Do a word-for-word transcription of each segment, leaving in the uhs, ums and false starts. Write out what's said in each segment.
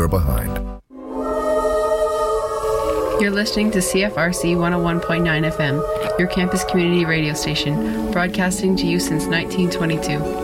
you're behind. You're listening to C F R C one oh one point nine F M, your campus community radio station, broadcasting to you since nineteen twenty-two.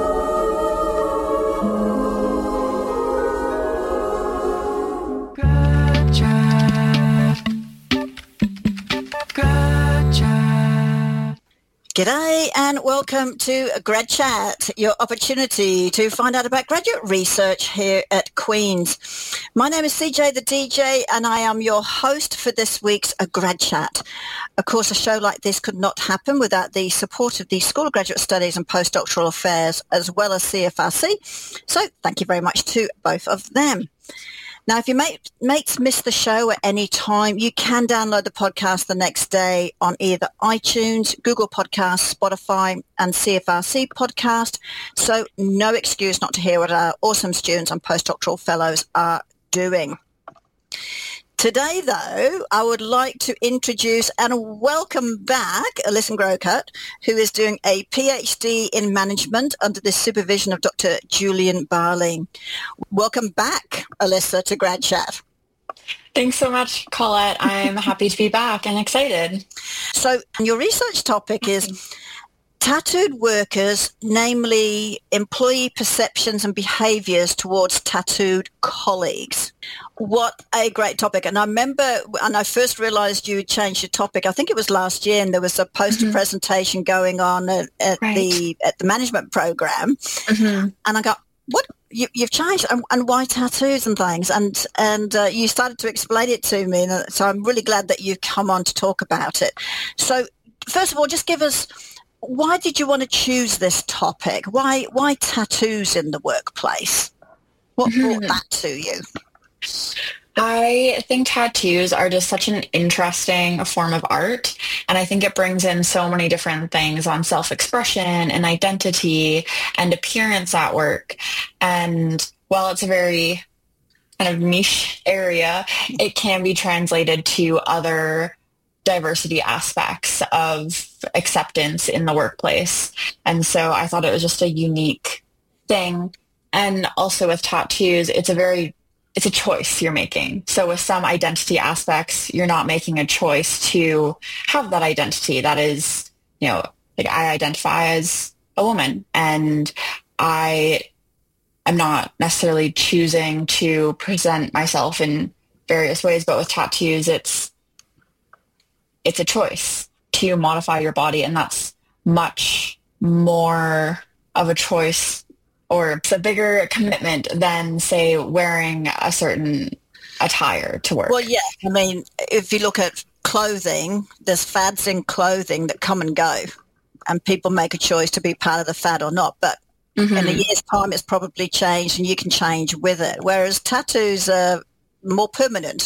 G'day and welcome to Grad Chat, your opportunity to find out about graduate research here at Queen's. My name is C J the D J and I am your host for this week's Grad Chat. Of course, a show like this could not happen without the support of the School of Graduate Studies and Postdoctoral Affairs as well as C F R C. So thank you very much to both of them. Now, if your mate, mates miss the show at any time, you can download the podcast the next day on either iTunes, Google Podcasts, Spotify, and C F R C Podcast. So no excuse not to hear what our awesome students and postdoctoral fellows are doing. Today, though, I would like to introduce and welcome back Alyssa Grocott, who is doing a PhD in management under the supervision of Doctor Julian Barley. Welcome back, Alyssa, to Grad Chat. Thanks so much, Colette. I'm happy to be back and excited. So your research topic is tattooed workers, namely employee perceptions and behaviours towards tattooed colleagues. What a great topic. And I remember when I first realised you changed your topic, I think it was last year, and there was a poster mm-hmm. presentation going on at, at right. the at the management program. Mm-hmm. And I got, what? You, you've changed, and, and why tattoos and things? And and uh, you started to explain it to me. And so I'm really glad that you've come on to talk about it. So first of all, just give us, why did you want to choose this topic? Why why tattoos in the workplace? What brought that to you? I think tattoos are just such an interesting form of art, and I think it brings in so many different things on self-expression and identity and appearance at work. And while it's a very kind of niche area, it can be translated to other diversity aspects of acceptance in the workplace. And so I thought it was just a unique thing. And also with tattoos, it's a very, it's a choice you're making. So with some identity aspects, you're not making a choice to have that identity. That is, you know, like I identify as a woman and I am not necessarily choosing to present myself in various ways, but with tattoos, it's it's a choice to modify your body, and that's much more of a choice, or it's a bigger commitment than, say, wearing a certain attire to work. Well, yeah. I mean, if you look at clothing, there's fads in clothing that come and go, and people make a choice to be part of the fad or not. But mm-hmm. in a year's time, it's probably changed, and you can change with it, whereas tattoos are more permanent.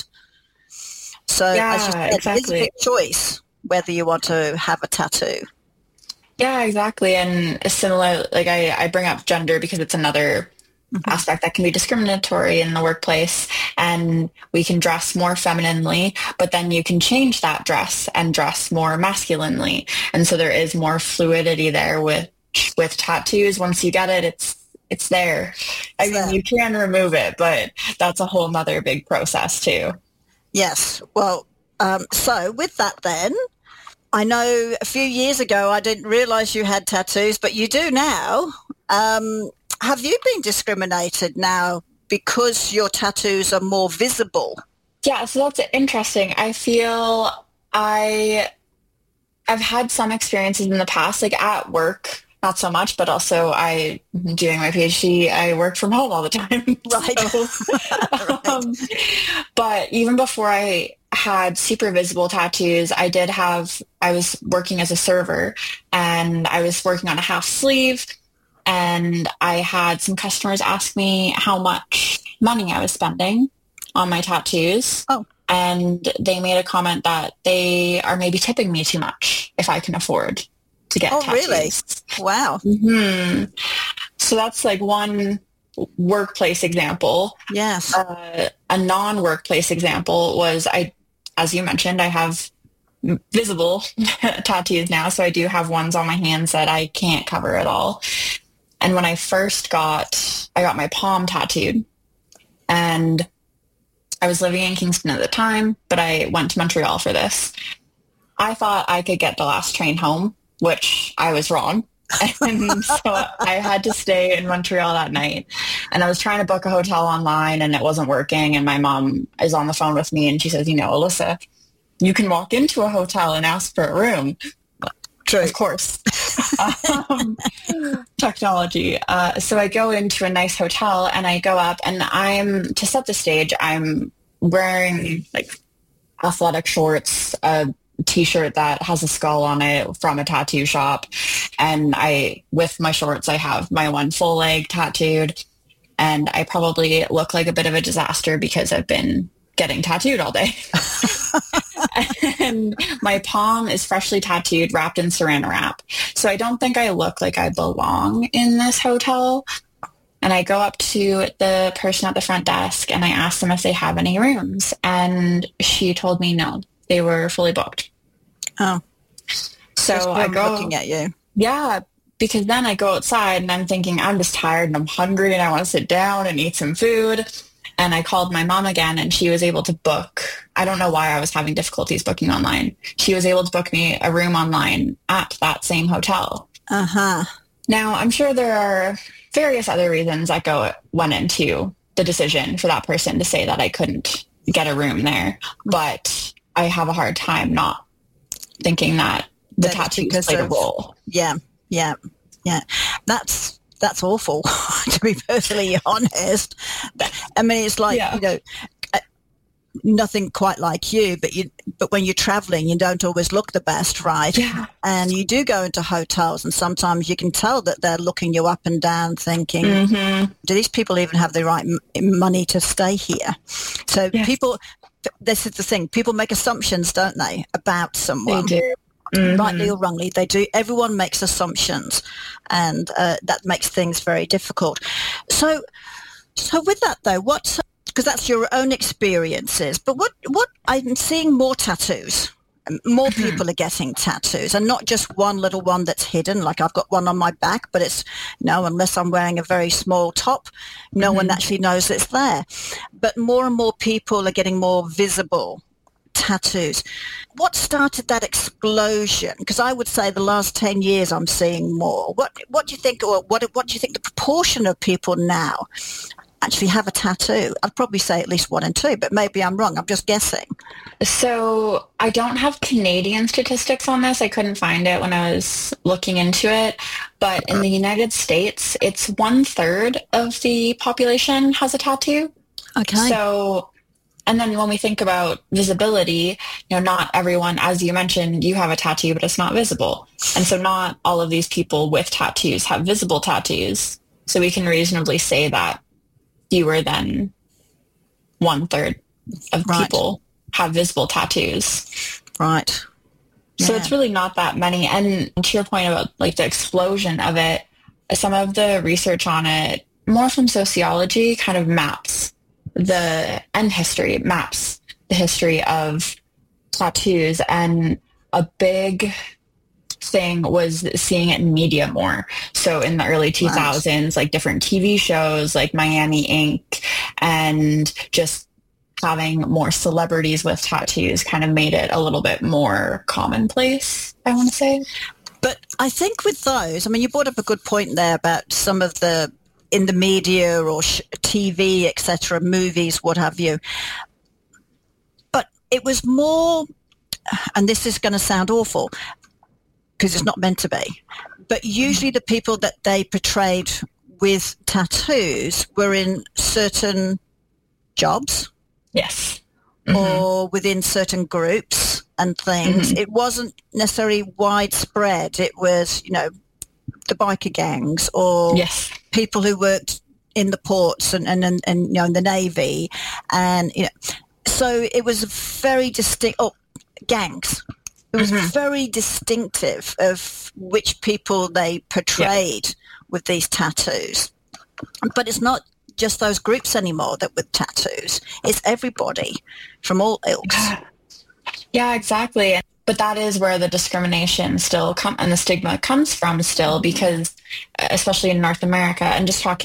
So yeah, as you said, exactly. It's a big choice whether you want to have a tattoo. Yeah, exactly. And similar, like I, I bring up gender because it's another mm-hmm. aspect that can be discriminatory in the workplace, and we can dress more femininely, but then you can change that dress and dress more masculinely. And so there is more fluidity there with with tattoos. Once you get it, it's it's there. I mean, you can remove it, but that's a whole nother big process too. Yes. Well, um, so with that then, I know a few years ago I didn't realise you had tattoos, but you do now. Um, have you been discriminated now because your tattoos are more visible? Yeah, so that's interesting. I feel I, I've had some experiences in the past, like at work, not so much, but also I, doing my PhD, I work from home all the time. Right. So, right. Um, but even before I had super visible tattoos, I did have, I was working as a server, and I was working on a half sleeve, and I had some customers ask me how much money I was spending on my tattoos. Oh. And they made a comment that they are maybe tipping me too much if I can afford to get oh, tattoos. Really? Wow. Mm-hmm. So that's like one workplace example. Yes. Uh, a non-workplace example was, I, as you mentioned, I have visible tattoos now. So I do have ones on my hands that I can't cover at all. And when I first got, I got my palm tattooed. And I was living in Kingston at the time, but I went to Montreal for this. I thought I could get the last train home, which I was wrong. And so I had to stay in Montreal that night. And I was trying to book a hotel online and it wasn't working. And my mom is on the phone with me and she says, you know, Alyssa, you can walk into a hotel and ask for a room. True. Of course. um, technology. Uh, so I go into a nice hotel and I go up and I'm, to set the stage, I'm wearing like athletic shorts, a t-shirt that has a skull on it from a tattoo shop. And I, with my shorts, I have my one full leg tattooed. And I probably look like a bit of a disaster because I've been getting tattooed all day. And my palm is freshly tattooed, wrapped in saran wrap. So I don't think I look like I belong in this hotel. And I go up to the person at the front desk and I ask them if they have any rooms. And she told me no, they were fully booked. Oh. So I go looking at you. Yeah, because then I go outside and I'm thinking I'm just tired and I'm hungry and I want to sit down and eat some food. And I called my mom again and she was able to book. I don't know why I was having difficulties booking online. She was able to book me a room online at that same hotel. Uh-huh. Now, I'm sure there are various other reasons that go went into the decision for that person to say that I couldn't get a room there. But I have a hard time not thinking that the That it's tattoos because played a of- role. Yeah, yeah, yeah. That's that's awful, to be perfectly honest. I mean, it's like, Yeah. you know, uh, nothing quite like you, but you. But when you're traveling, you don't always look the best, right? Yeah. And you do go into hotels, and sometimes you can tell that they're looking you up and down, thinking, Mm-hmm. do these people even have the right m- money to stay here? So Yes. people, this is the thing, people make assumptions, don't they, about They someone. do. Mhm. Rightly or wrongly, they do. Everyone makes assumptions, and uh, that makes things very difficult. So, so with that though, what? Because that's your own experiences. But what? What? I'm seeing more tattoos. More people are getting tattoos, and not just one little one that's hidden. Like I've got one on my back, but it's, you know, unless I'm wearing a very small top, no one actually knows it's there. But more and more people are getting more visible tattoos. What started that explosion? Because I would say the last ten years I'm seeing more. What What do you think, or what What do you think the proportion of people now actually have a tattoo? I'd probably say at least one in two, but maybe I'm wrong. I'm just guessing. So I don't have Canadian statistics on this. I couldn't find it when I was looking into it. But in the United States, it's one third of the population has a tattoo. Okay. So, and then when we think about visibility, you know, not everyone, as you mentioned, you have a tattoo, but it's not visible. And so not all of these people with tattoos have visible tattoos. So we can reasonably say that fewer than one third of Right. people have visible tattoos. Right. So Yeah. it's really not that many. And to your point about like the explosion of it, some of the research on it, more from sociology, kind of maps the, and history, maps the history of tattoos. And a big thing was seeing it in media more. So in the early two thousands, like different T V shows like Miami Ink and just having more celebrities with tattoos kind of made it a little bit more commonplace, I want to say. But I think with those, I mean, you brought up a good point there about some of the, in the media or sh- T V, et cetera, movies, what have you. But it was more, and this is going to sound awful because it's not meant to be, but usually the people that they portrayed with tattoos were in certain jobs. Yes. Mm-hmm. Or within certain groups and things. Mm-hmm. It wasn't necessarily widespread. It was, you know, the biker gangs or Yes. people who worked in the ports and, and, and, and, you know, in the Navy. And, you know, so it was very distinct, oh, gangs. It was Mm-hmm. very distinctive of which people they portrayed yeah. with these tattoos. But it's not just those groups anymore that with tattoos. It's everybody from all ilks. Yeah, exactly. But that is where the discrimination still come and the stigma comes from still, because especially in North America, and just talking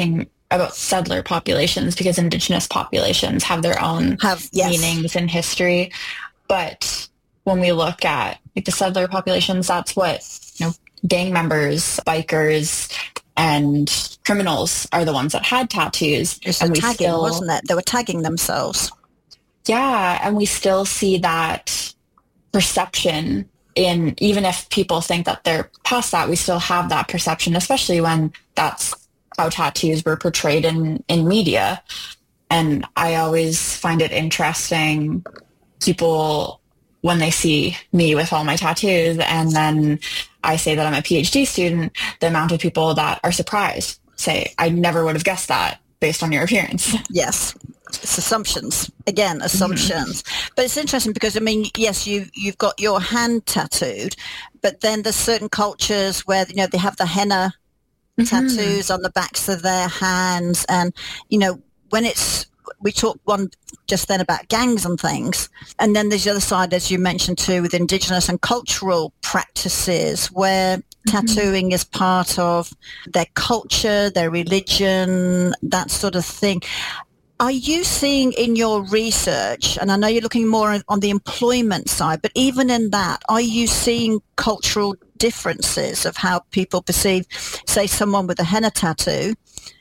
about settler populations because indigenous populations have their own have yes. meanings in history. But when we look at like the settler populations, that's what, you know, gang members, bikers, and criminals are the ones that had tattoos. It's and we tagging, still, wasn't it? They were tagging themselves. Yeah, and we still see that perception in, even if people think that they're past that, we still have that perception, especially when that's how tattoos were portrayed in, in media. And I always find it interesting, people, when they see me with all my tattoos and then I say that I'm a PhD student, the amount of people that are surprised say, I never would have guessed that based on your appearance. Yes. It's assumptions. Again, assumptions. Mm-hmm. But it's interesting because, I mean, yes, you, you've got your hand tattooed, but then there's certain cultures where, you know, they have the henna mm-hmm. tattoos on the backs of their hands. And, you know, when it's, we talked one just then about gangs and things. And then there's the other side, as you mentioned too, with indigenous and cultural practices where mm-hmm. tattooing is part of their culture, their religion, that sort of thing. Are you seeing in your research, and I know you're looking more on the employment side, but even in that, are you seeing cultural differences of how people perceive, say, someone with a henna tattoo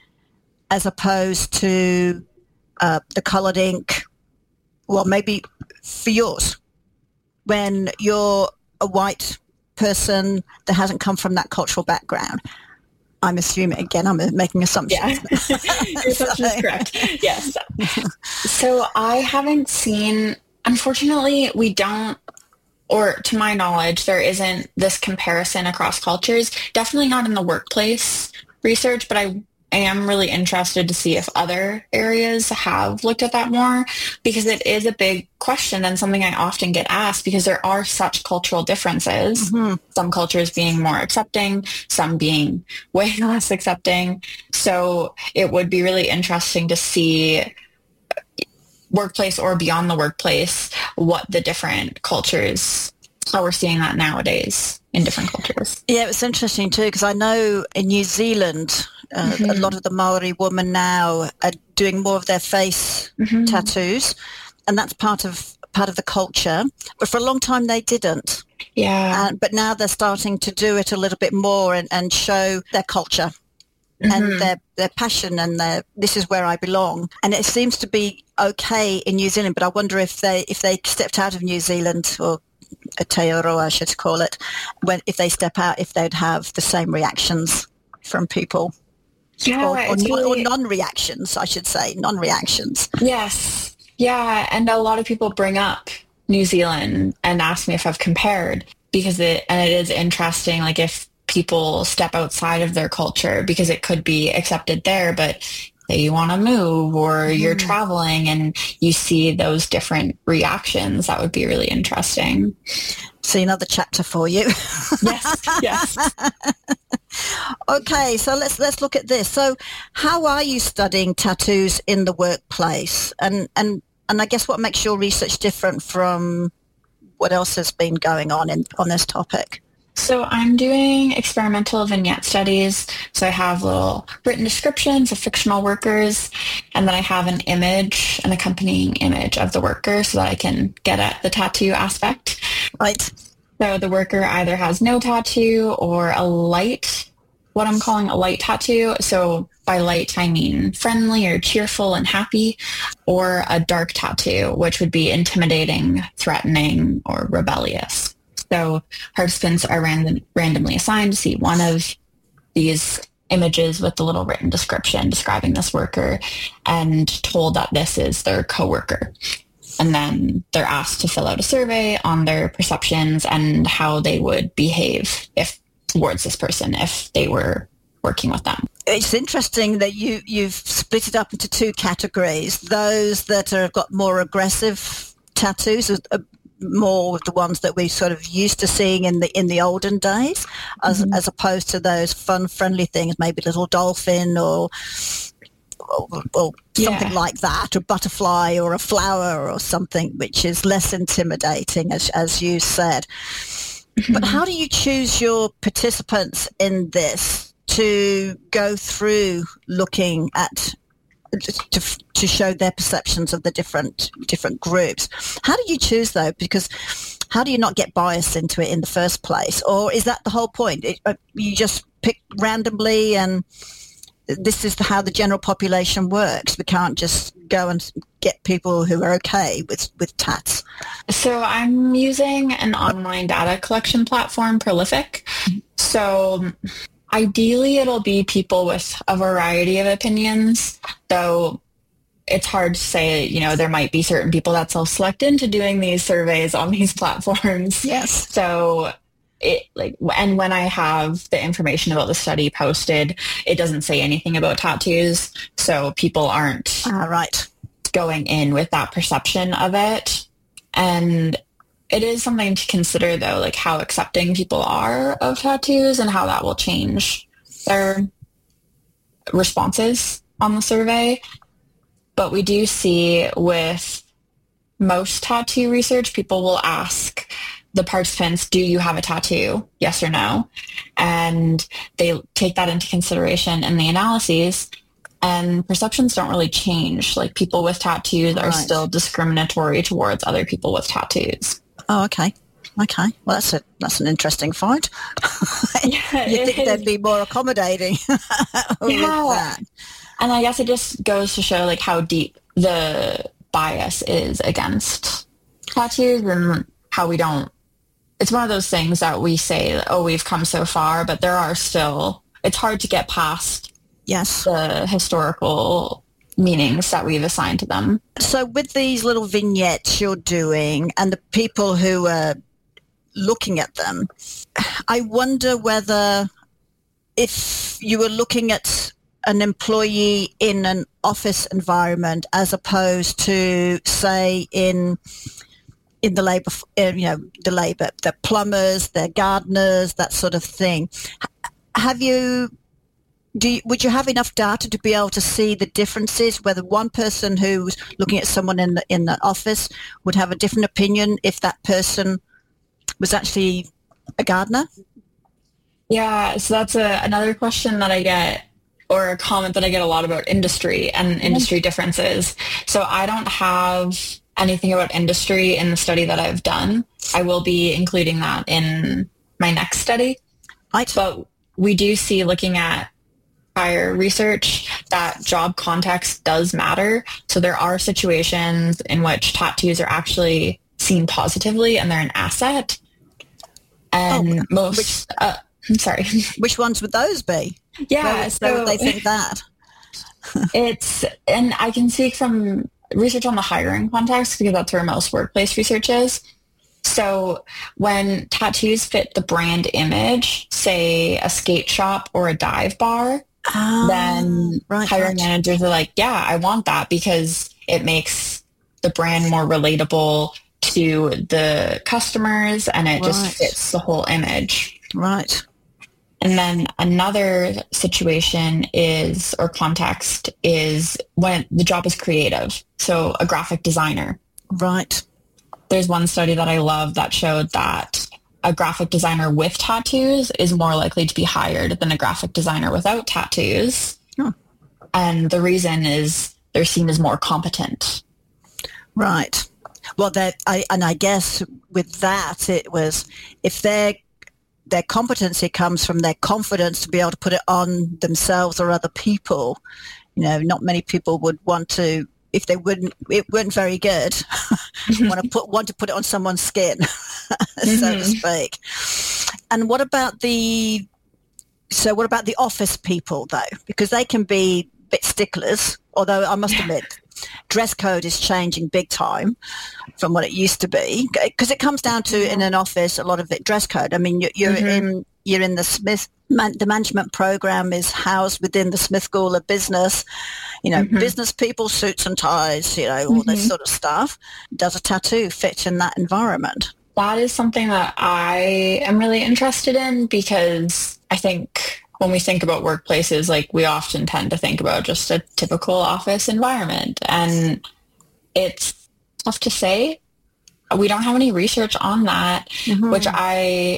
as opposed to uh, the coloured ink, well, maybe for yours, when you're a white person that hasn't come from that cultural background? I'm assuming, again, I'm making assumptions. Yeah, your assumption is correct. Yes. So I haven't seen, unfortunately, we don't, or to my knowledge, there isn't this comparison across cultures. Definitely not in the workplace research, but I am really interested to see if other areas have looked at that more, because it is a big question and something I often get asked because there are such cultural differences. Mm-hmm. Some cultures being more accepting, some being way less accepting. So it would be really interesting to see, workplace or beyond the workplace, what the different cultures, how we're seeing that nowadays in different cultures. Yeah, it's interesting too, because I know in New Zealand, Uh, mm-hmm. a lot of the Maori women now are doing more of their face mm-hmm. tattoos, and that's part of part of the culture. But for a long time they didn't. Yeah. Uh, but now they're starting to do it a little bit more and, and show their culture mm-hmm. and their their passion and their this is where I belong. And it seems to be okay in New Zealand, but I wonder if they if they stepped out of New Zealand, or Aotearoa I should call it, when if they step out, if they'd have the same reactions from people. Yeah, or, or, really, or non-reactions, I should say, non-reactions. Yes. Yeah. And a lot of people bring up New Zealand and ask me if I've compared, because it, and it is interesting, like if people step outside of their culture, because it could be accepted there, but say you want to move or mm. you're traveling and you see those different reactions, that would be really interesting. See another chapter for you. Yes, yes. Okay, so let's let's look at this. So how are you studying tattoos in the workplace? And and, and I guess what makes your research different from what else has been going on in, on this topic? So I'm doing experimental vignette studies. So I have little written descriptions of fictional workers, and then I have an image, an accompanying image of the worker so that I can get at the tattoo aspect. Right. So the worker either has no tattoo or a light, what I'm calling a light tattoo. So by light, I mean friendly or cheerful and happy, or a dark tattoo, which would be intimidating, threatening, or rebellious. So participants are random, randomly assigned to see one of these images with the little written description describing this worker and told that this is their coworker. And then they're asked to fill out a survey on their perceptions and how they would behave if towards this person if they were working with them. It's interesting that you, you've split it up into two categories. Those that have got more aggressive tattoos, are more the ones that we sort of used to seeing in the in the olden days, as, mm-hmm. as opposed to those fun, friendly things, maybe little dolphin or or, or something yeah. like that, or butterfly or a flower or something, which is less intimidating, as as you said. Mm-hmm. But how do you choose your participants in this to go through looking at to to show their perceptions of the different different groups. How do you choose though? Because how do you not get biased into it in the first place? Or is that the whole point? It, uh, you just pick randomly and this is the, how the general population works. We can't just go and get people who are okay with, with tats. So I'm using an online data collection platform, Prolific. So ideally it'll be people with a variety of opinions, though it's hard to say, you know, there might be certain people that self-select into doing these surveys on these platforms. Yes. So it like, and when I have the information about the study posted, it doesn't say anything about tattoos. So people aren't ah, right. going in with that perception of it. And it is something to consider though, like how accepting people are of tattoos and how that will change their responses on the survey. But we do see with most tattoo research, people will ask the participants, do you have a tattoo? Yes or no? And they take that into consideration in the analyses, and perceptions don't really change. Like people with tattoos right. are still discriminatory towards other people with tattoos. Oh, okay. Okay. Well, that's a that's an interesting find. Yeah, you think is. they'd be more accommodating with yeah. that. And I guess it just goes to show like how deep the bias is against tattoos and how we don't, it's one of those things that we say, oh, we've come so far, but there are still, it's hard to get past yes. the historical meanings that we've assigned to them. So with these little vignettes you're doing and the people who are looking at them, I wonder whether if you were looking at an employee in an office environment as opposed to, say, in in the labour, you know, the labour, the plumbers, the gardeners, that sort of thing. Have you, do you, would you have enough data to be able to see the differences, whether one person who's looking at someone in the, in the office would have a different opinion if that person was actually a gardener? Yeah, so that's a, another question that I get, or a comment that I get a lot about industry and industry differences. So I don't have anything about industry in the study that I've done. I will be including that in my next study. Right. But we do see, looking at prior research, that job context does matter. So there are situations in which tattoos are actually seen positively and they're an asset. And oh, most... which, uh, I'm sorry. Which ones would those be? Yeah, Where, so where would they think that? It's, and I can speak from research on the hiring context because that's where most workplace research is. So when tattoos fit the brand image, say a skate shop or a dive bar, ah, then right, hiring right. managers are like, yeah, I want that because it makes the brand more relatable to the customers and it right. just fits the whole image. Right. And then another situation is, or context is when the job is creative. So a graphic designer. Right. There's one study that I love that showed that a graphic designer with tattoos is more likely to be hired than a graphic designer without tattoos. Oh. And the reason is they're seen as more competent. Right. Well, that I and I guess with that it was if they're their competency comes from their confidence to be able to put it on themselves or other people. You know, not many people would want to, if they wouldn't, it weren't very good, want to put want to put it on someone's skin, so mm-hmm. to speak. And what about the? So what about the office people though? Because they can be a bit sticklers. Although I must admit, dress code is changing big time from what it used to be, because it comes down to in an office a lot of it dress code. I mean, you're, you're mm-hmm. in you're in the Smith man, the management program is housed within the Smith School of Business. You know, mm-hmm. business people, suits and ties. You know, all mm-hmm. this sort of stuff. Does a tattoo fit in that environment? That is something that I am really interested in because I think when we think about workplaces, like we often tend to think about just a typical office environment, and it's tough to say. We don't have any research on that, mm-hmm. which I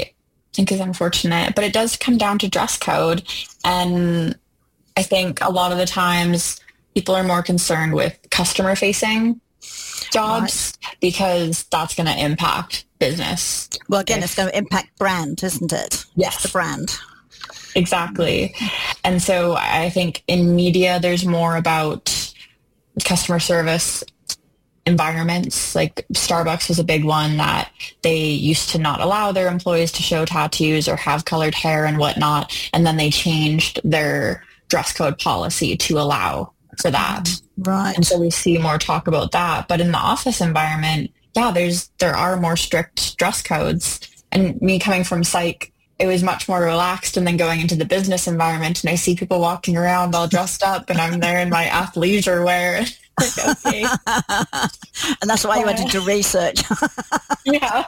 think is unfortunate. But it does come down to dress code. And I think a lot of the times people are more concerned with customer-facing jobs right. because that's going to impact business. Well, again, if, it's going to impact brand, isn't it? Yes. The brand. Exactly. And so I think in media, there's more about customer service environments. Like Starbucks was a big one that they used to not allow their employees to show tattoos or have colored hair and whatnot. And then they changed their dress code policy to allow for that. Right. And so we see more talk about that. But in the office environment, yeah, there's there are more strict dress codes. And me coming from psych, it was much more relaxed. And then going into the business environment, and I see people walking around all dressed up, and I'm there in my athleisure wear. Like, okay. And that's why you went into research. Yeah.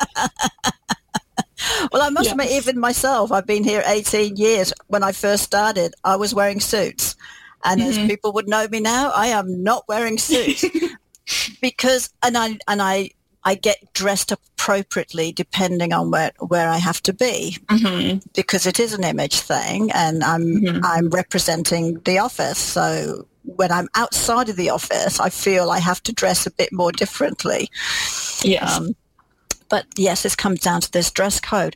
Well, I must yeah. admit, even myself, I've been here eighteen years. When I first started, I was wearing suits. And mm-hmm. as people would know me now, I am not wearing suits because, and I, and I, I get dressed appropriately depending on where, where I have to be mm-hmm. because it is an image thing, and I'm, mm-hmm. I'm representing the office. So when I'm outside of the office, I feel I have to dress a bit more differently. Yes. Um, but yes, this comes down to this dress code.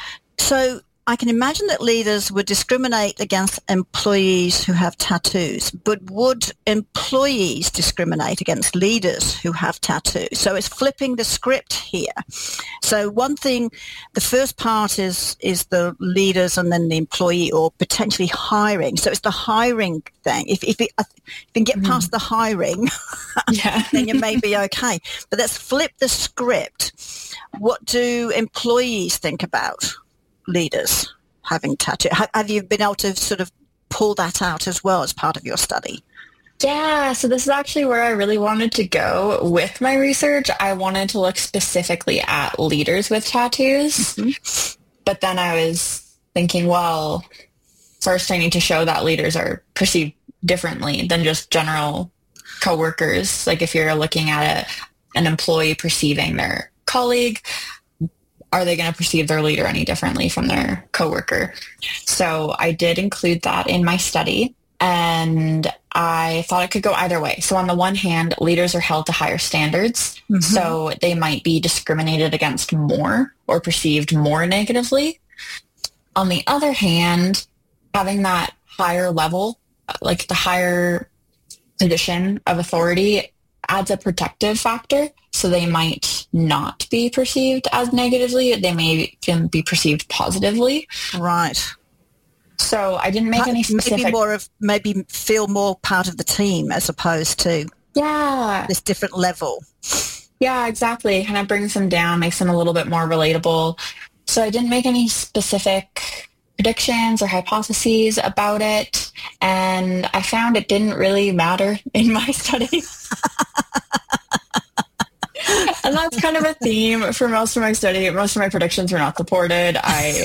So I can imagine that leaders would discriminate against employees who have tattoos, but would employees discriminate against leaders who have tattoos? So it's flipping the script here. So one thing, the first part is is the leaders and then the employee, or potentially hiring. So it's the hiring thing. If if, it, if you can get mm-hmm. past the hiring, yeah. then you may be okay. But let's flip the script. What do employees think about leaders having tattoo? Have you been able to sort of pull that out as well as part of your study? Yeah, so this is actually where I really wanted to go with my research. I wanted to look specifically at leaders with tattoos, mm-hmm. but then I was thinking, well, first I need to show that leaders are perceived differently than just general coworkers. Like if you're looking at a, an employee perceiving their colleague, are they going to perceive their leader any differently from their coworker? So I did include that in my study, and I thought it could go either way. So on the one hand, leaders are held to higher standards, mm-hmm. so they might be discriminated against more or perceived more negatively. On the other hand, having that higher level, like the higher position of authority, adds a protective factor, so they might not be perceived as negatively. They may can be perceived positively. Right. So I didn't make any specific... Maybe more of, maybe feel more part of the team as opposed to yeah this different level. Yeah, exactly. Kind of brings them down, makes them a little bit more relatable. So I didn't make any specific predictions or hypotheses about it, and I found it didn't really matter in my study. And that's kind of a theme for most of my study. Most of my predictions were not supported. I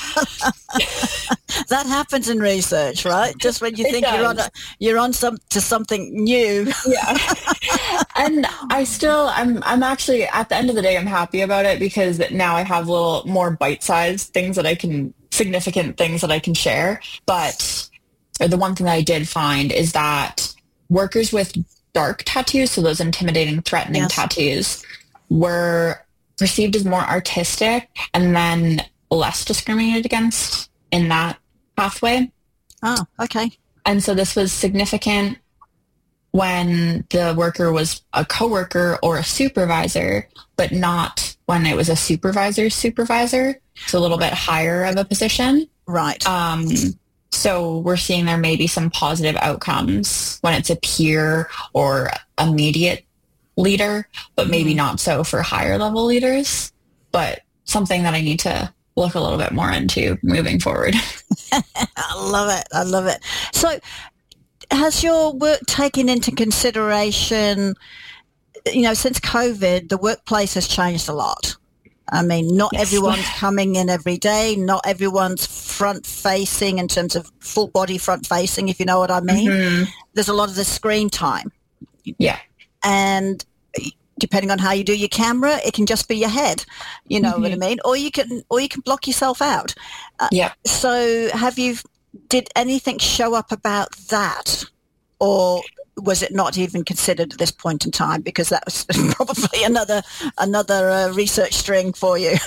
that happens in research, right? Just when you think you're on a, you're on some to something new. Yeah. And I still I'm I'm actually at the end of the day I'm happy about it, because now I have little more bite-sized things that I can significant things that I can share. But the one thing that I did find is that workers with dark tattoos, so those intimidating, threatening yes. tattoos, were perceived as more artistic and then less discriminated against in that pathway. Oh, okay. And so this was significant when the worker was a coworker or a supervisor, but not when it was a supervisor's supervisor. So a little bit higher of a position. Right. Um, so we're seeing there may be some positive outcomes when it's a peer or immediate leader, but maybe mm-hmm. not so for higher level leaders. But something that I need to look a little bit more into moving forward. I love it. I love it. So has your work taken into consideration, you know, since COVID, the workplace has changed a lot. I mean, not yes. everyone's coming in every day. Not everyone's front-facing in terms of full body front-facing, if you know what I mean. Mm-hmm. There's a lot of the screen time. Yeah. And depending on how you do your camera, it can just be your head. You know mm-hmm. what I mean? Or you can, or you can block yourself out. Uh, yeah. So have you, did anything show up about that? Or was it not even considered at this point in time? Because that was probably another, another uh, research string for you.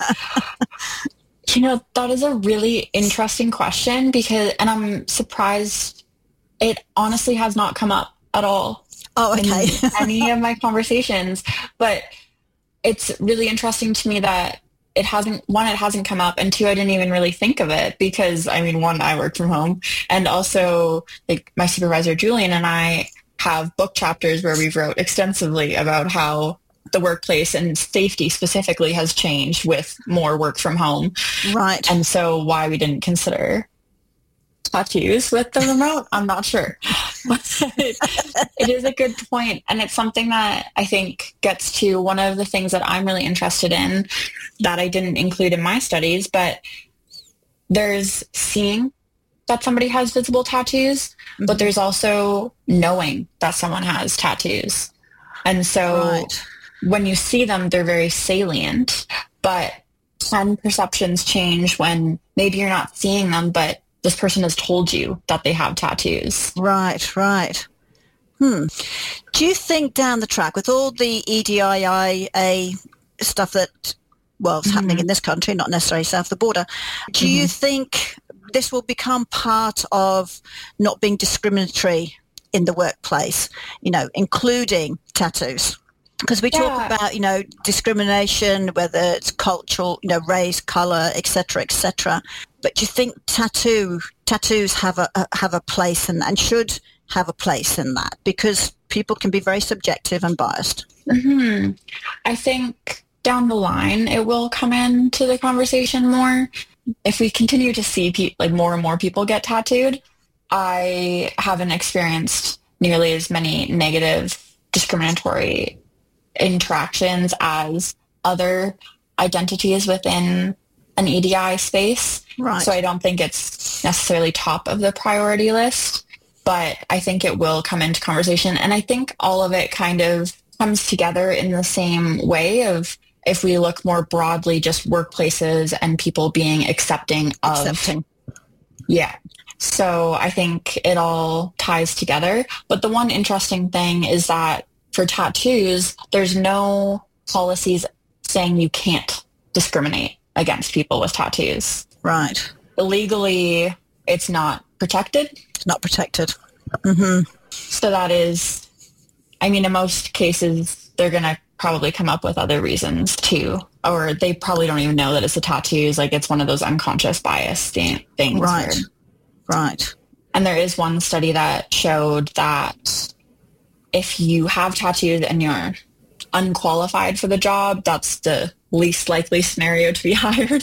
You know, that is a really interesting question because, and I'm surprised it honestly has not come up at all. Oh, okay. In any of my conversations, but it's really interesting to me that it hasn't, one, it hasn't come up, and two, I didn't even really think of it because, I mean, one, I work from home, and also like my supervisor, Julian, and I have book chapters where we've wrote extensively about how the workplace and safety specifically has changed with more work from home. Right. And so why we didn't consider tattoos with the remote, I'm not sure. It is a good point. And it's something that I think gets to one of the things that I'm really interested in that I didn't include in my studies, but there's seeing that somebody has visible tattoos, mm-hmm. but there's also knowing that someone has tattoos. And so right. when you see them, they're very salient, but can perceptions change when maybe you're not seeing them, but this person has told you that they have tattoos? Right, right. Hmm. Do you think down the track, with all the E D I A stuff that, well, is mm-hmm. happening in this country, not necessarily south of the border, do mm-hmm. you think this will become part of not being discriminatory in the workplace, you know, including tattoos? Because we yeah. talk about, you know, discrimination, whether it's cultural, you know, race, color, et cetera, et cetera. But do you think tattoo tattoos have a, a have a place in, and should have a place in that? Because people can be very subjective and biased. Mm-hmm. I think down the line it will come into the conversation more. If we continue to see pe- like more and more people get tattooed, I haven't experienced nearly as many negative discriminatory interactions as other identities within an E D I space. Right. So I don't think it's necessarily top of the priority list, but I think it will come into conversation. And I think all of it kind of comes together in the same way of, if we look more broadly, just workplaces and people being accepting of. Accepting. Yeah. So I think it all ties together. But the one interesting thing is that for tattoos, there's no policies saying you can't discriminate against people with tattoos. Right. Legally, it's not protected. It's not protected. Mm-hmm. So that is, I mean, in most cases, they're going to probably come up with other reasons too, or they probably don't even know that it's the tattoos. Like, it's one of those unconscious bias th- things. Right. Where, right. And there is one study that showed that if you have tattoos and you're unqualified for the job, that's the least likely scenario to be hired.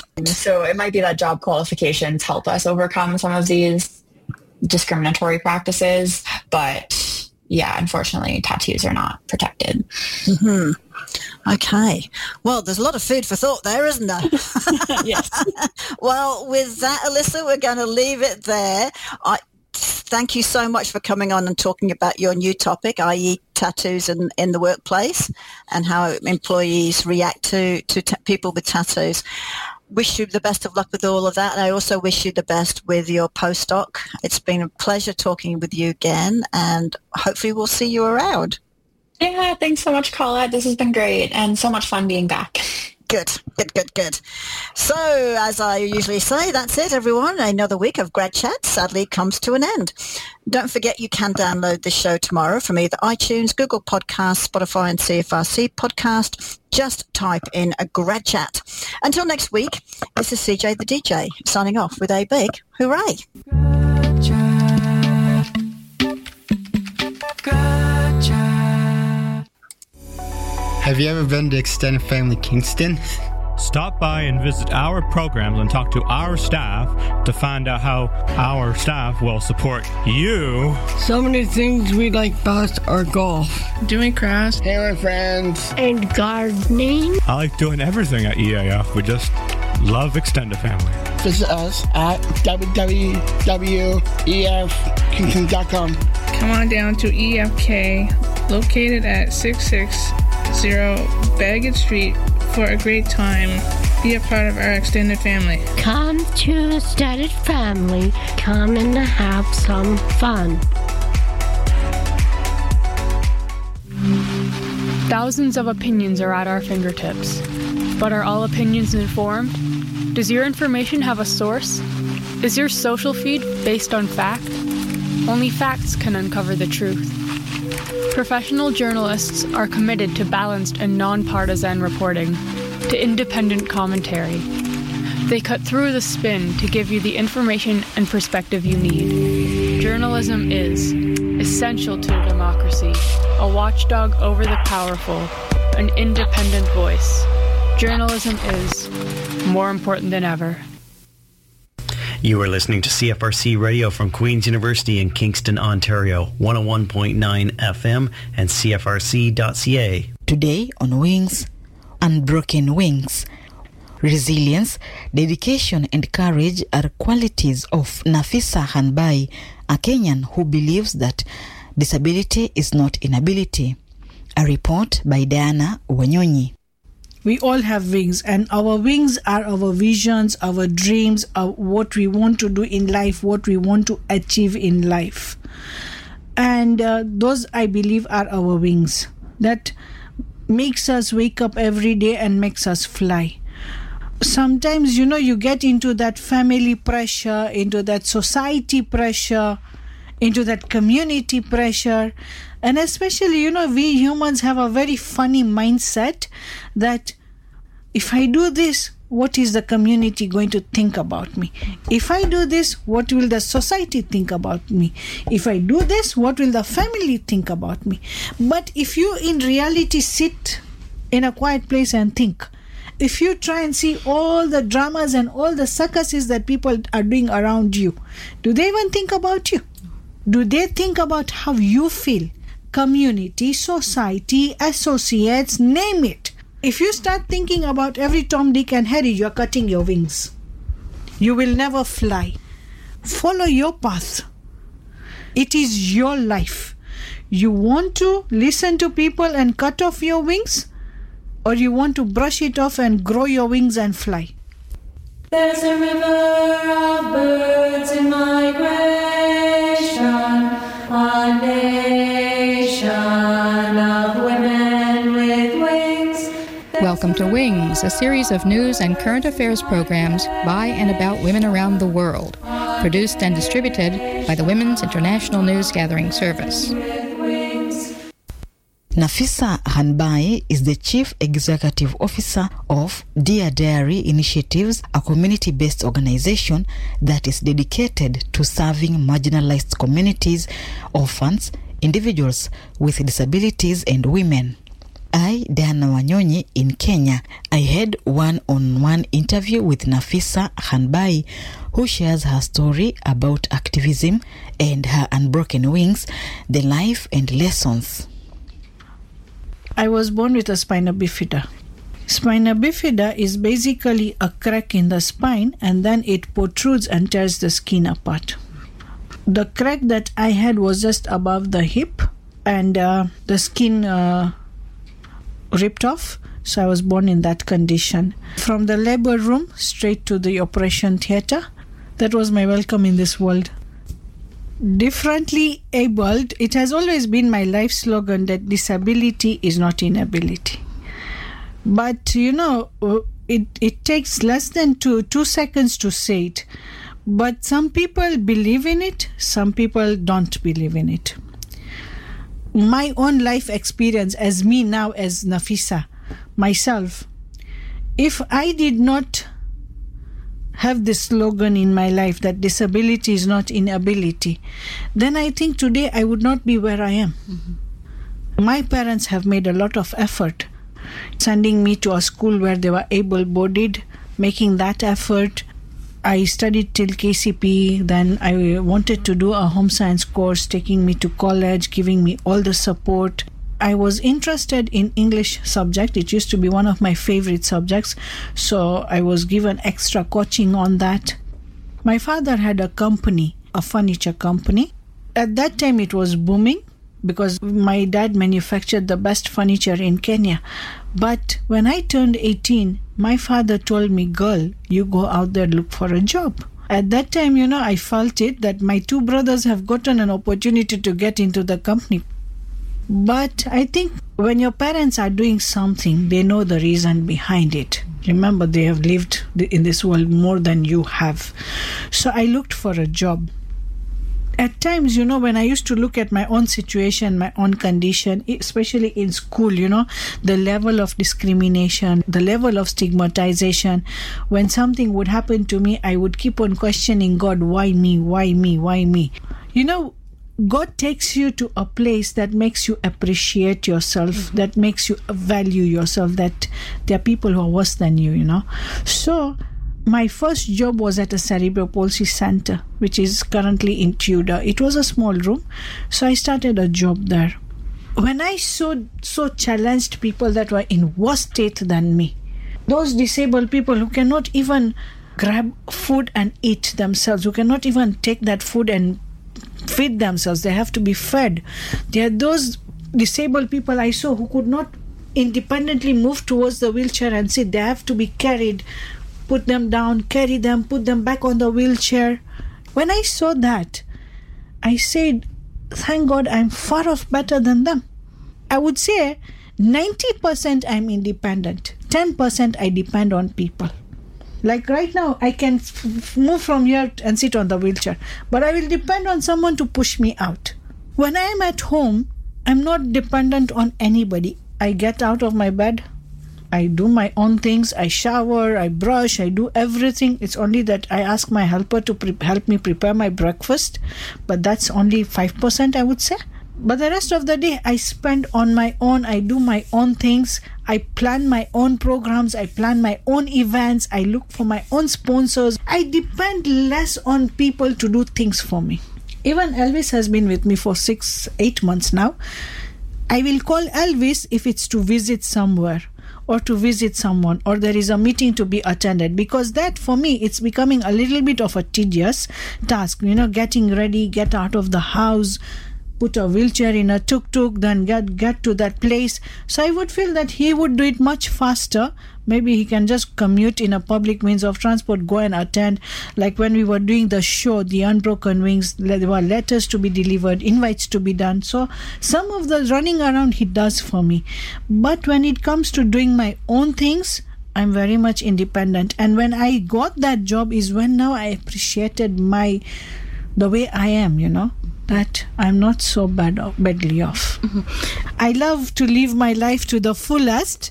So it might be that job qualifications help us overcome some of these discriminatory practices. But yeah, unfortunately, tattoos are not protected. Mm-hmm. Okay. Well, there's a lot of food for thought there, isn't there? Yes. Well, with that, Alyssa, we're going to leave it there. I Thank you so much for coming on and talking about your new topic, that is tattoos in, in the workplace, and how employees react to, to t- people with tattoos. Wish you the best of luck with all of that. And I also wish you the best with your postdoc. It's been a pleasure talking with you again, and hopefully we'll see you around. Yeah, thanks so much, Colette. This has been great and so much fun being back. Good, good, good, good. So, as I usually say, that's it, everyone. Another week of Grad Chat sadly comes to an end. Don't forget you can download this show tomorrow from either iTunes, Google Podcasts, Spotify, and C F R C Podcast. Just type in a Grad Chat. Until next week, this is C J the D J signing off with a big hooray. Grad Chat. Grad Chat. Have you ever been to Extended Family Kingston? Stop by and visit our programs and talk to our staff to find out how our staff will support you. Some of the things we like best are golf, doing crafts, hanging with friends, and gardening. I like doing everything at E A F. We just love Extended Family. Visit us at w w w dot e f kingston dot com. Come on down to E F K located at six six zero Baggett Street, for a great time. Be a part of our extended family. Come to extended family. Come and have some fun. Thousands of opinions are at our fingertips. But are all opinions informed? Does your information have a source? Is your social feed based on fact? Only facts can uncover the truth. Professional journalists are committed to balanced and nonpartisan reporting, to independent commentary. They cut through the spin to give you the information and perspective you need. Journalism is essential to a democracy, a watchdog over the powerful, an independent voice. Journalism is more important than ever. You are listening to C F R C Radio from Queen's University in Kingston, Ontario, one oh one point nine F M and C F R C dot C A. Today on Wings, Unbroken Wings. Resilience, dedication and courage are qualities of Nafisa Hanbai, a Kenyan who believes that disability is not inability. A report by Diana Wanyonyi. We all have wings, and our wings are our visions, our dreams, of what we want to do in life, what we want to achieve in life. And uh, those, I believe, are our wings that makes us wake up every day and makes us fly. Sometimes, you know, you get into that family pressure, into that society pressure, into that community pressure. And especially, you know, we humans have a very funny mindset that if I do this, what is the community going to think about me? If I do this, what will the society think about me? If I do this, what will the family think about me? But if you in reality sit in a quiet place and think, if you try and see all the dramas and all the circuses that people are doing around you, do they even think about you? Do they think about how you feel? Community, society, associates, name it. If you start thinking about every Tom, Dick and Harry, you're cutting your wings. You will never fly. Follow your path. It is your life. You want to listen to people and cut off your wings? Or you want to brush it off and grow your wings and fly? There's a river of birds in migration, a nation of women with wings. Welcome to Wings, a series of news and current affairs programs by and about women around the world, produced and distributed by the Women's International News Gathering Service. Nafisa Hanbai is the Chief Executive Officer of Dear Diary Initiatives, a community-based organization that is dedicated to serving marginalized communities, orphans, individuals with disabilities and women. I, Diana Wanyonyi, in Kenya, I had one-on-one interview with Nafisa Hanbai, who shares her story about activism and her unbroken wings, the life and lessons. I was born with a spina bifida. Spina bifida is basically a crack in the spine, and then it protrudes and tears the skin apart. The crack that I had was just above the hip, and uh, the skin uh, ripped off, so I was born in that condition. From the labor room straight to the operation theater, that was my welcome in this world. Differently abled, it has always been my life slogan that disability is not inability. But, you know, it, it takes less than two, two seconds to say it. But some people believe in it, some people don't believe in it. My own life experience as me now as Nafisa, myself, if I did not have this slogan in my life that disability is not inability, then I think today I would not be where I am. Mm-hmm. My parents have made a lot of effort sending me to a school where they were able-bodied, making that effort. I studied till K C P, then I wanted to do a home science course, taking me to college, giving me all the support. I was interested in English subject. It used to be one of my favorite subjects, so I was given extra coaching on that. My father had a company, a furniture company. At that time it was booming. because my dad manufactured the best furniture in Kenya. But when I turned eighteen, my father told me, girl, you go out there, look for a job. At that time, you know, I felt it that my two brothers have gotten an opportunity to get into the company. But I think when your parents are doing something, they know the reason behind it. Remember, they have lived in this world more than you have. So I looked for a job. At times, you know, when I used to look at my own situation, my own condition, especially in school, you know, the level of discrimination, the level of stigmatization, when something would happen to me, I would keep on questioning God, why me, why me, why me? You know, God takes you to a place that makes you appreciate yourself, mm-hmm. that makes you value yourself, that there are people who are worse than you, you know. So my first job was at a cerebral palsy center, which is currently in Tudor. It was a small room, so I started a job there. When I saw so challenged people that were in worse state than me, those disabled people who cannot even grab food and eat themselves, who cannot even take that food and feed themselves, they have to be fed. There are those disabled people I saw who could not independently move towards the wheelchair and sit. They have to be carried, put them down, carry them, put them back on the wheelchair. When I saw that, I said, thank God I'm far off better than them. I would say ninety percent I'm independent, ten percent I depend on people. Like right now, I can f- move from here and sit on the wheelchair, but I will depend on someone to push me out. When I am at home, I'm not dependent on anybody. I get out of my bed, I do my own things, I shower, I brush, I do everything. It's only that I ask my helper to pre- help me prepare my breakfast, but that's only five percent, I would say. But the rest of the day, I spend on my own. I do my own things. I plan my own programs. I plan my own events. I look for my own sponsors. I depend less on people to do things for me. Even Elvis has been with me for six, eight months now. I will call Elvis if it's to visit somewhere or to visit someone, or there is a meeting to be attended, because that for me, it's becoming a little bit of a tedious task. You know, getting ready, get out of the house, put a wheelchair in a tuk-tuk, then get get to that place. So I would feel that he would do it much faster. Maybe he can just commute in a public means of transport, go and attend. Like when we were doing the show, The Unbroken Wings, there were letters to be delivered, invites to be done. So some of the running around he does for me. But when it comes to doing my own things, I'm very much independent. And when I got that job is when now I appreciated my the way I am, you know, that I'm not so bad badly off. Mm-hmm. I love to live my life to the fullest,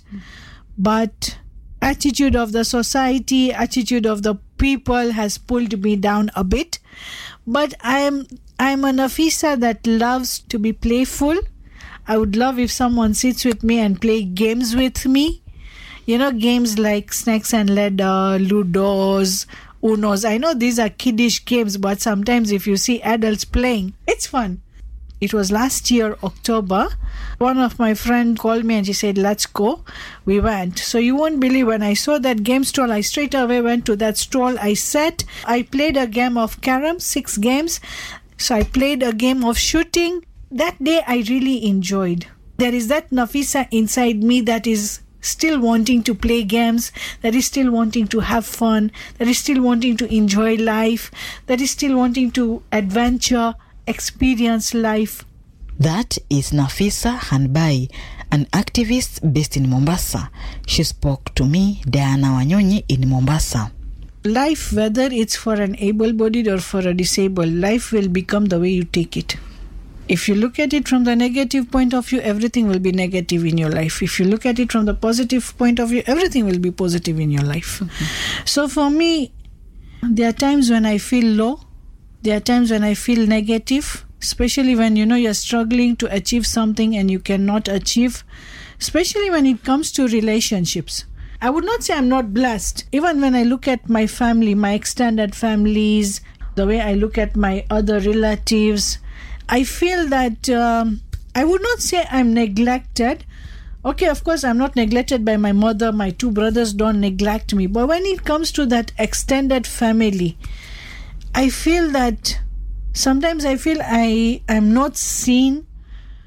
but attitude of the society, attitude of the people has pulled me down a bit. But I'm I'm a Nafisa that loves to be playful. I would love if someone sits with me and play games with me. You know, games like Snakes and Ladder, Ludos, Unos. I know these are kiddish games, but sometimes if you see adults playing, it's fun. It was last year, October. One of my friends called me and she said, let's go. We went. So you won't believe, when I saw that game stall, I straight away went to that stall. I sat. I played a game of carom, six games. So I played a game of shooting. That day I really enjoyed. There is that Nafisa inside me that is still wanting to play games, that is still wanting to have fun, that is still wanting to enjoy life, that is still wanting to adventure, experience life. That is Nafisa Hanbai, an activist based in Mombasa. She spoke to me, Diana Wanyonyi, in Mombasa. Life, whether it's for an able-bodied or for a disabled, life will become the way you take it. If you look at it from the negative point of view, everything will be negative in your life. If you look at it from the positive point of view, everything will be positive in your life. Mm-hmm. So for me, there are times when I feel low. There are times when I feel negative, especially when, you know, you're struggling to achieve something and you cannot achieve, especially when it comes to relationships. I would not say I'm not blessed. Even when I look at my family, my extended families, the way I look at my other relatives, I feel that um, I would not say I'm neglected. Okay, of course, I'm not neglected by my mother. My two brothers don't neglect me. But when it comes to that extended family, I feel that sometimes I feel I am not seen.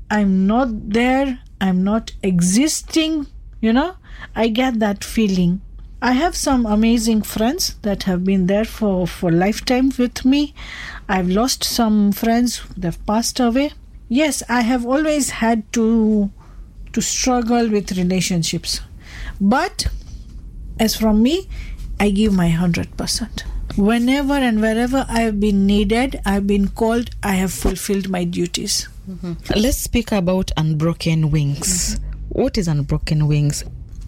I'm not there, I'm not existing, you know, I get that feeling. I have some amazing friends that have been there for, for lifetime with me. I've lost some friends, they've passed away. Yes, I have always had to to struggle with relationships. But as from me, I give my one hundred percent. Whenever and wherever I've been needed, I've been called, I have fulfilled my duties. Mm-hmm. Let's speak about Unbroken Wings. Mm-hmm. What is Unbroken Wings?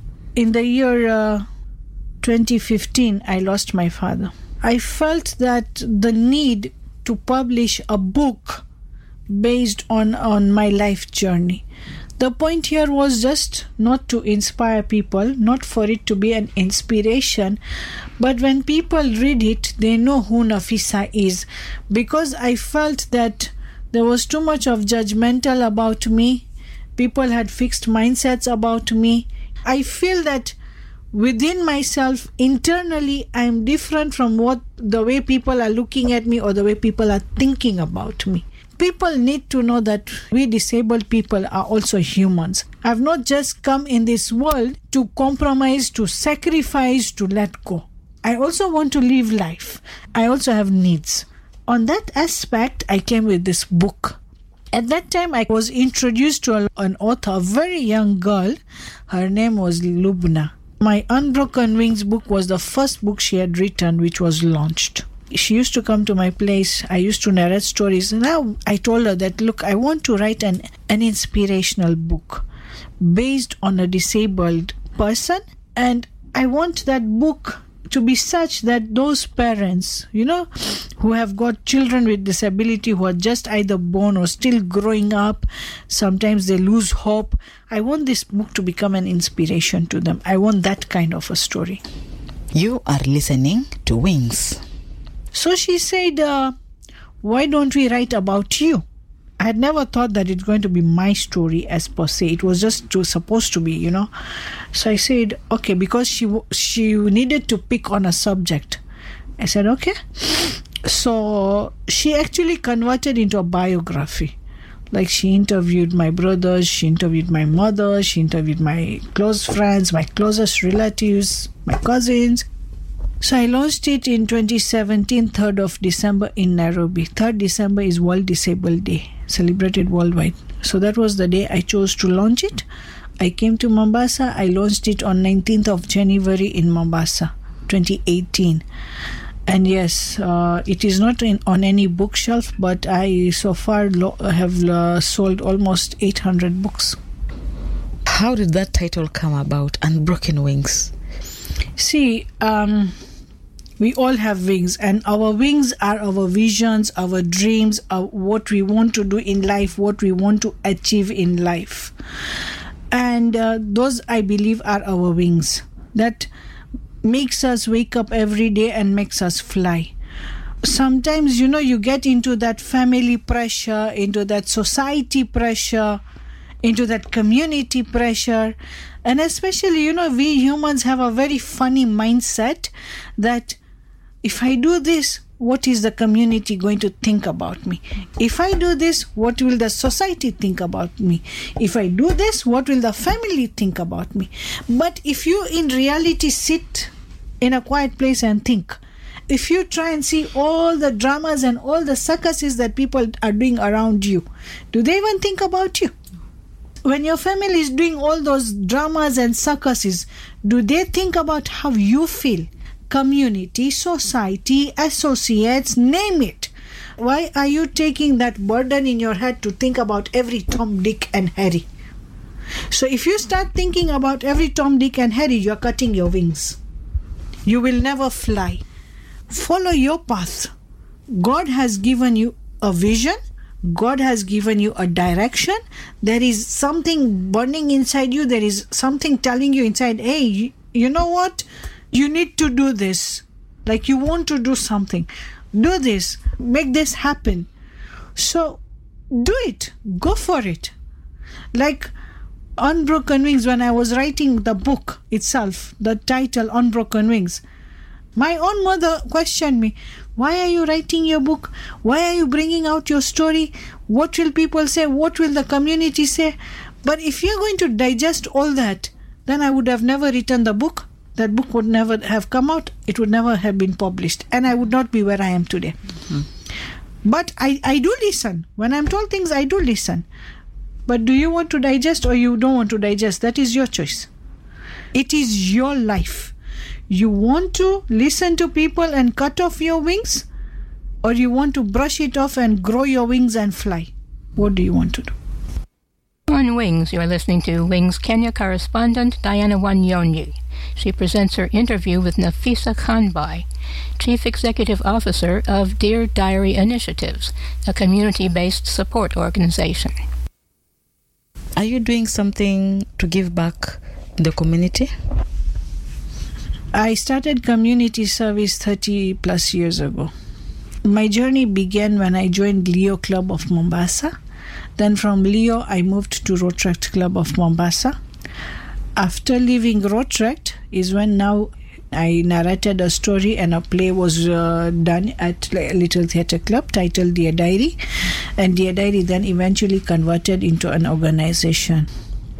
In the year uh, twenty fifteen, I lost my father. I felt that the need to publish a book based on, on my life journey. The point here was just not to inspire people, not for it to be an inspiration, but when people read it, they know who Nafisa is. Because I felt that there was too much of judgmental about me. People had fixed mindsets about me. I feel that within myself, internally, I'm different from what the way people are looking at me or the way people are thinking about me. People need to know that we disabled people are also humans. I've not just come in this world to compromise, to sacrifice, to let go. I also want to live life. I also have needs. On that aspect, I came with this book. At that time, I was introduced to an author, a very young girl. Her name was Lubna. My Unbroken Wings book was the first book she had written, which was launched. She used to come to my place. I used to narrate stories. Now I told her that, look, I want to write an, an inspirational book based on a disabled person. And I want that book to be such that those parents, you know, who have got children with disability who are just either born or still growing up, sometimes they lose hope. I want this book to become an inspiration to them. I want that kind of a story. You are listening to Wings. So she said, uh, why don't we write about you? I had never thought that it's going to be my story as per se. It was just to, supposed to be, you know. So I said, okay, because she she needed to pick on a subject. I said, okay. So she actually converted into a biography. Like she interviewed my brothers, she interviewed my mother, she interviewed my close friends, my closest relatives, my cousins. So I launched it in twenty seventeen, third of December in Nairobi. third December is World Disabled Day, celebrated worldwide. So that was the day I chose to launch it. I came to Mombasa. I launched it on nineteenth of January in Mombasa, twenty eighteen. And yes, uh, it is not in, on any bookshelf, but I so far lo- have uh, sold almost eight hundred books. How did that title come about, Unbroken Wings? See, um, we all have wings, and our wings are our visions, our dreams, our, what we want to do in life, what we want to achieve in life. And uh, those, I believe, are our wings that makes us wake up every day and makes us fly. Sometimes, you know, you get into that family pressure, into that society pressure, into that community pressure. And especially, you know, we humans have a very funny mindset that if I do this, what is the community going to think about me? If I do this, what will the society think about me? If I do this, what will the family think about me? But if you in reality sit in a quiet place and think, if you try and see all the dramas and all the circuses that people are doing around you, do they even think about you? When your family is doing all those dramas and circuses, do they think about how you feel? Community, society, associates, name it. Why are you taking that burden in your head to think about every Tom, Dick and Harry? So if you start thinking about every Tom, Dick and Harry, you're cutting your wings. You will never fly. Follow your path. God has given you a vision. God has given you a direction. There is something burning inside you. There is something telling you inside, hey, you know what? You need to do this. Like you want to do something. Do this. Make this happen. So do it. Go for it. Like Unbroken Wings, when I was writing the book itself, the title Unbroken Wings, my own mother questioned me, why are you writing your book? Why are you bringing out your story? What will people say? What will the community say? But if you're going to digest all that, then I would have never written the book. That book would never have come out. It would never have been published. And I would not be where I am today. Mm-hmm. But I, I do listen. When I'm told things, I do listen. But do you want to digest or you don't want to digest? That is your choice. It is your life. You want to listen to people and cut off your wings, or you want to brush it off and grow your wings and fly? What do you want to do? On Wings, you're listening to Wings Kenya correspondent Diana Wanyonyi. She presents her interview with Nafisa Khanbai, Chief Executive Officer of Dear Diary Initiatives, a community-based support organization. Are you doing something to give back in the community? I started community service thirty plus years ago. My journey began when I joined Leo Club of Mombasa. Then from Leo, I moved to Rotaract Club of Mombasa. After leaving Rotaract is when now I narrated a story and a play was uh, done at a little theatre club titled Dear Diary. And Dear Diary then eventually converted into an organization.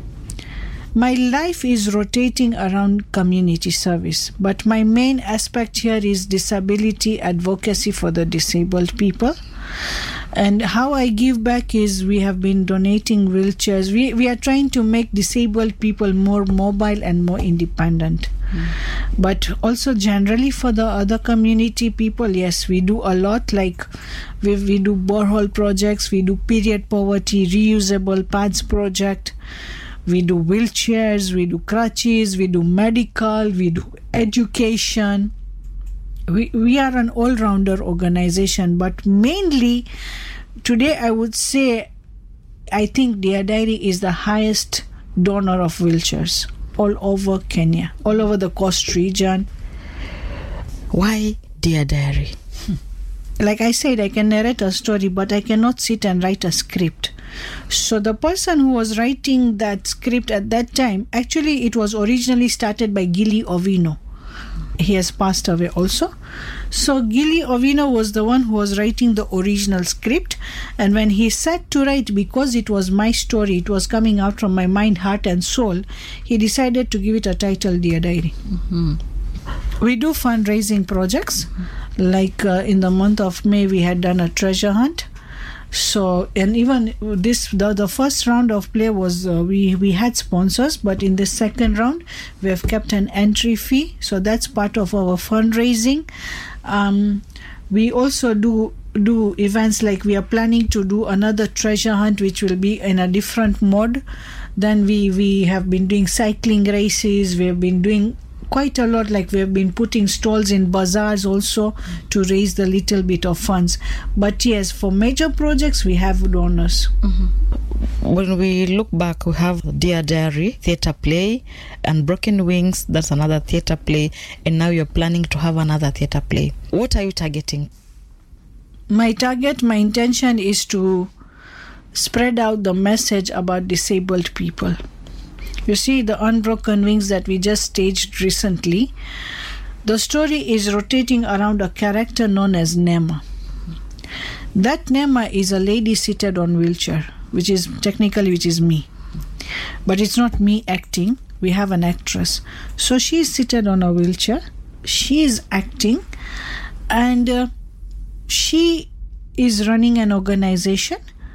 My life is rotating around community service, but my main aspect here is disability advocacy for the disabled people. And how I give back is we have been donating wheelchairs. We, we are trying to make disabled people more mobile and more independent. Mm. But also generally for the other community people, yes, we do a lot. Like we, we do borehole projects, we do period poverty, reusable pads project. We do wheelchairs, we do crutches, we do medical, we do education. We, we are an all-rounder organization, but mainly today I would say I think Dear Diary is the highest donor of wheelchairs all over Kenya, all over the coast region. Why Dear Diary? Like I said, I can narrate a story, but I cannot sit and write a script. So the person who was writing that script at that time, actually it was originally started by Gilly Ovino. He has passed away also. So Gilly Ovino was the one who was writing the original script, and when he sat to write, because it was my story, it was coming out from my mind, heart and soul, he decided to give it a title, Dear Diary. Mm-hmm. We do fundraising projects. Like uh, in the month of May, we had done a treasure hunt. So, and even this, the, the first round of play was, uh, we, we had sponsors, but in the second round, we have kept an entry fee. So that's part of our fundraising. Um, we also do do events, like we are planning to do another treasure hunt, which will be in a different mode. Then we, we have been doing cycling races. We have been doing quite a lot, like we have been putting stalls in bazaars also to raise the little bit of funds. But yes, for major projects we have donors. Mm-hmm. When we look back, we have Dear Diary theatre play and Broken Wings, that's another theatre play, and now you're planning to have another theatre play. What are you targeting? My target, my intention is to spread out the message about disabled people. You see, the Unbroken Wings that we just staged recently, the story is rotating around a character known as Nema. That Nema is a lady seated on wheelchair, which is technically, which is me. But it's not me acting. We have an actress. So she is seated on a wheelchair. She is acting, and uh, she is running an organization.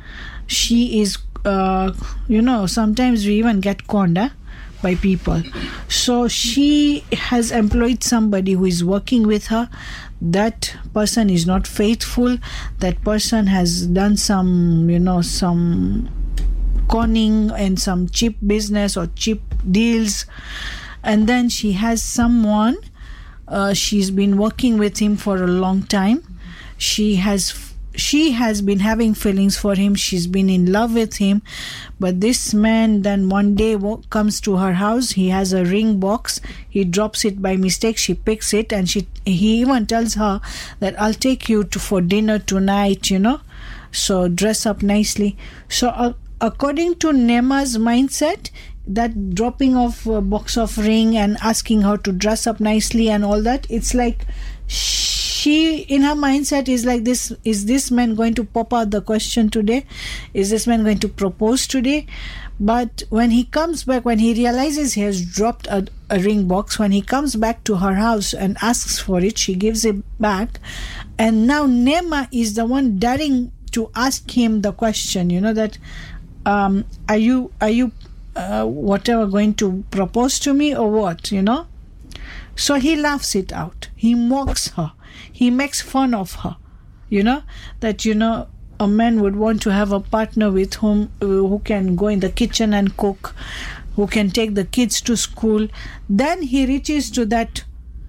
She is Uh, you know, sometimes we even get conned eh, by people. So she has employed somebody who is working with her. That person is not faithful. That person has done some, you know, some conning and some cheap business or cheap deals. And then she has someone, uh, she's been working with him for a long time. She has She has been having feelings for him. She's been in love with him. But this man then one day comes to her house. He has a ring box. He drops it by mistake. She picks it, and she he even tells her that I'll take you to for dinner tonight, you know. So dress up nicely. So uh, according to Nema's mindset, that dropping of a box of ring and asking her to dress up nicely and all that, it's like she, in her mindset, is like this: is this man going to pop out the question today? Is this man going to propose today? But when he comes back, when he realizes he has dropped a, a ring box, when he comes back to her house and asks for it, she gives it back. And now Nema is the one daring to ask him the question, you know, that um, are you, are you uh, whatever going to propose to me or what, you know? So he laughs it out. He mocks her. He makes fun of her, you know, that, you know, a man would want to have a partner with whom uh, who can go in the kitchen and cook, who can take the kids to school. Then he reaches to that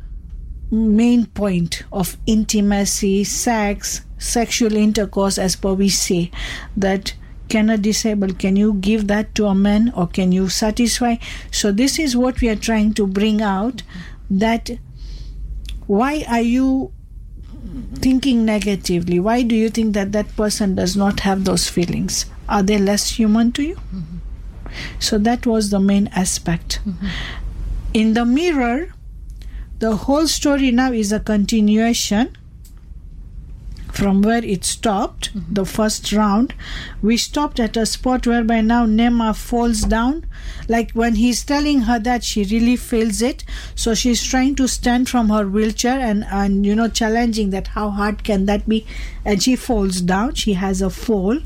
main point of intimacy, sex, sexual intercourse, as per we say, that can a disabled, can you give that to a man, or can you satisfy? So this is what we are trying to bring out, that why are you thinking negatively? Why do you think that that person does not have those feelings? Are they less human to you? Mm-hmm. So that was the main aspect. Mm-hmm. In the mirror, the whole story now is a continuation from where it stopped. Mm-hmm. The first round, we stopped at a spot whereby now Nema falls down. Like when he's telling her that, she really feels it. So she's trying to stand from her wheelchair and, and you know, challenging that how hard can that be. And she falls down. She has a fall.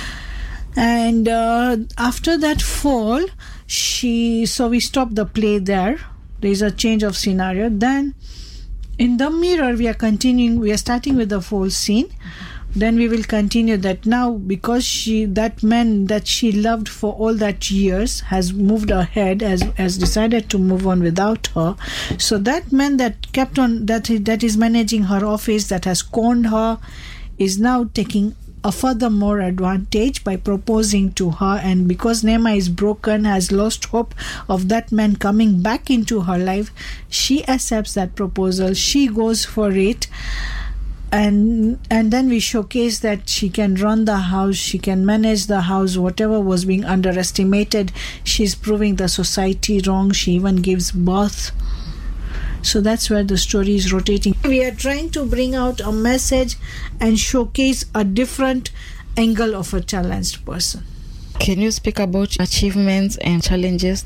And uh, after that fall, she, so we stop the play there. There's a change of scenario. Then in the mirror, we are continuing, we are starting with the fall scene. Mm-hmm. Then we will continue that now, because she, that man that she loved for all that years has moved ahead, has, has decided to move on without her. So that man that kept on, that, that is managing her office, that has conned her, is now taking a further more advantage by proposing to her. And because Nema is broken, has lost hope of that man coming back into her life, she accepts that proposal. She goes for it. And and then we showcase that she can run the house, she can manage the house, whatever was being underestimated, she's proving the society wrong. She even gives birth. So that's where the story is rotating. We are trying to bring out a message and showcase a different angle of a challenged person. Can you speak about achievements and challenges?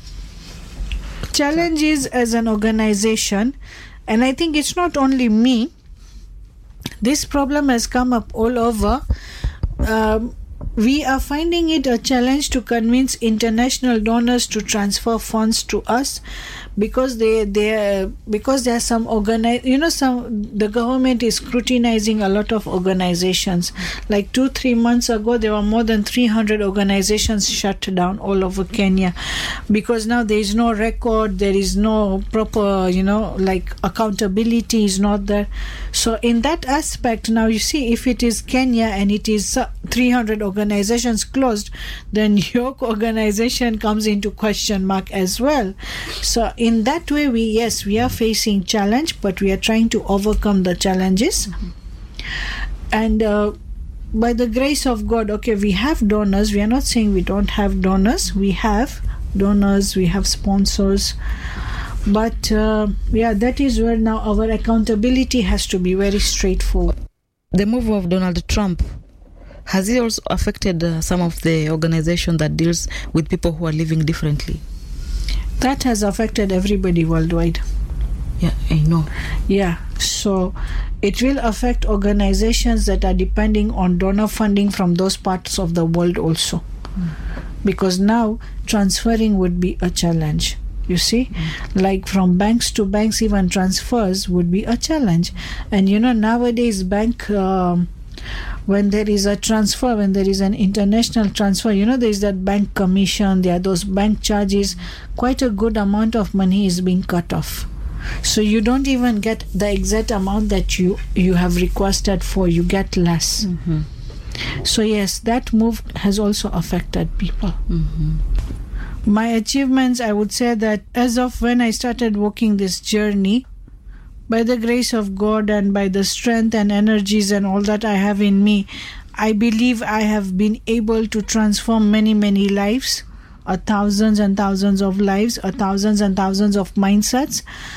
Challenges as an organization, and I think it's not only me. This problem has come up all over. Um, we are finding it a challenge to convince international donors to transfer funds to us, because they they because there are some organize you know some the government is scrutinizing a lot of organizations. Like two three months ago, there were more than three hundred organizations shut down all over Kenya, because now there is no record, there is no proper you know like accountability is not there. So in that aspect, now you see, if it is Kenya and it is three hundred organizations closed, then your organization comes into question mark as well. So in that way, we yes we are facing challenge, but we are trying to overcome the challenges. Mm-hmm. And uh, by the grace of God, okay, we have donors. We are not saying we don't have donors. We have donors, we have sponsors, but uh, yeah, that is where now our accountability has to be very straightforward. The move of Donald Trump, has it also affected uh, some of the organization that deals with people who are living differently? That has affected everybody worldwide. Yeah, I know. Yeah, so it will affect organizations that are depending on donor funding from those parts of the world also. Mm. Because now transferring would be a challenge. You see, mm. like from banks to banks, even transfers would be a challenge. And you know, nowadays bank, um, when there is a transfer, when there is an international transfer, you know, there is that bank commission, there are those bank charges, quite a good amount of money is being cut off. So you don't even get the exact amount that you, you have requested for, you get less. Mm-hmm. So yes, that move has also affected people. Mm-hmm. My achievements, I would say that as of when I started walking this journey, by the grace of God and by the strength and energies and all that I have in me, I believe I have been able to transform many, many lives, uh, thousands and thousands of lives, uh, thousands and thousands of mindsets.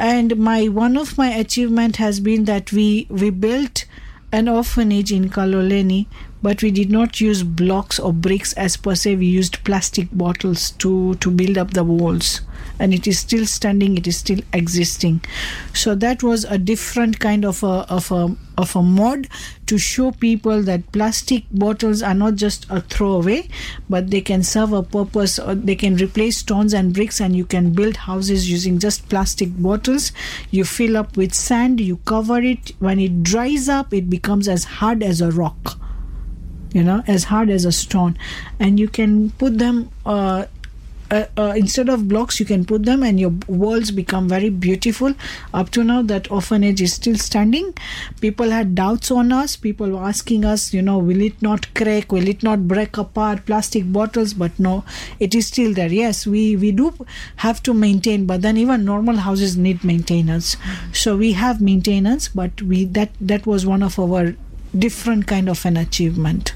And my one of my achievement has been that we we built an orphanage in Kaloleni, but we did not use blocks or bricks as per se. We used plastic bottles to to build up the walls, and it is still standing, it is still existing. So that was a different kind of a of a of a mod to show people that plastic bottles are not just a throwaway, but they can serve a purpose, or they can replace stones and bricks, and you can build houses using just plastic bottles. You fill up with sand, you cover it. When it dries up, it becomes as hard as a rock, you know, as hard as a stone, and you can put them uh, uh, uh, instead of blocks, you can put them, and your walls become very beautiful. Up to now, that orphanage is still standing. People had doubts on us. People were asking us, you know, will it not crack, will it not break apart, plastic bottles? But no, it is still there. Yes, we we do have to maintain, but then even normal houses need maintenance. So we have maintenance, but we that that was one of our different kind of an achievement.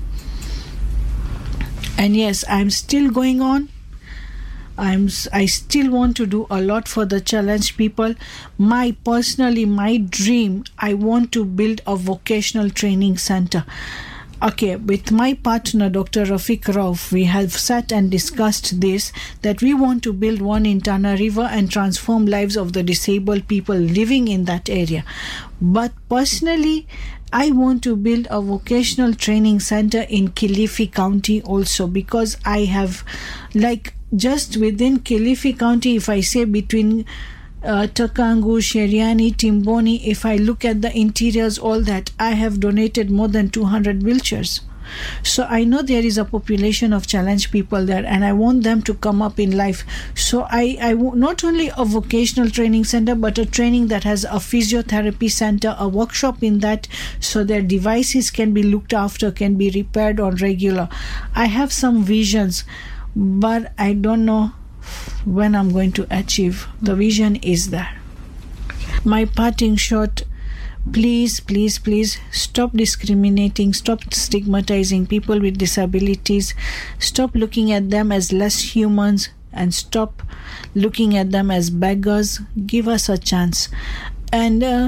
And yes, I'm still going on. I'm I still want to do a lot for the challenged people. My personally, my dream, I want to build a vocational training center. Okay, with my partner, Doctor Rafiq Rauf, we have sat and discussed this, that we want to build one in Tana River and transform lives of the disabled people living in that area. But personally, I want to build a vocational training center in Kilifi County also, because I have, like, just within Kilifi County, if I say between uh, Takangu, Sheriani, Timboni, if I look at the interiors, all that, I have donated more than two hundred wheelchairs. So I know there is a population of challenged people there, and I want them to come up in life. So I, I want not only a vocational training center, but a training that has a physiotherapy center, a workshop in that, so their devices can be looked after, can be repaired on regular. I have some visions, but I don't know when I'm going to achieve. The vision is there. My parting shot: please, please, please stop discriminating, stop stigmatizing people with disabilities, stop looking at them as less humans, and stop looking at them as beggars. Give us a chance. And uh,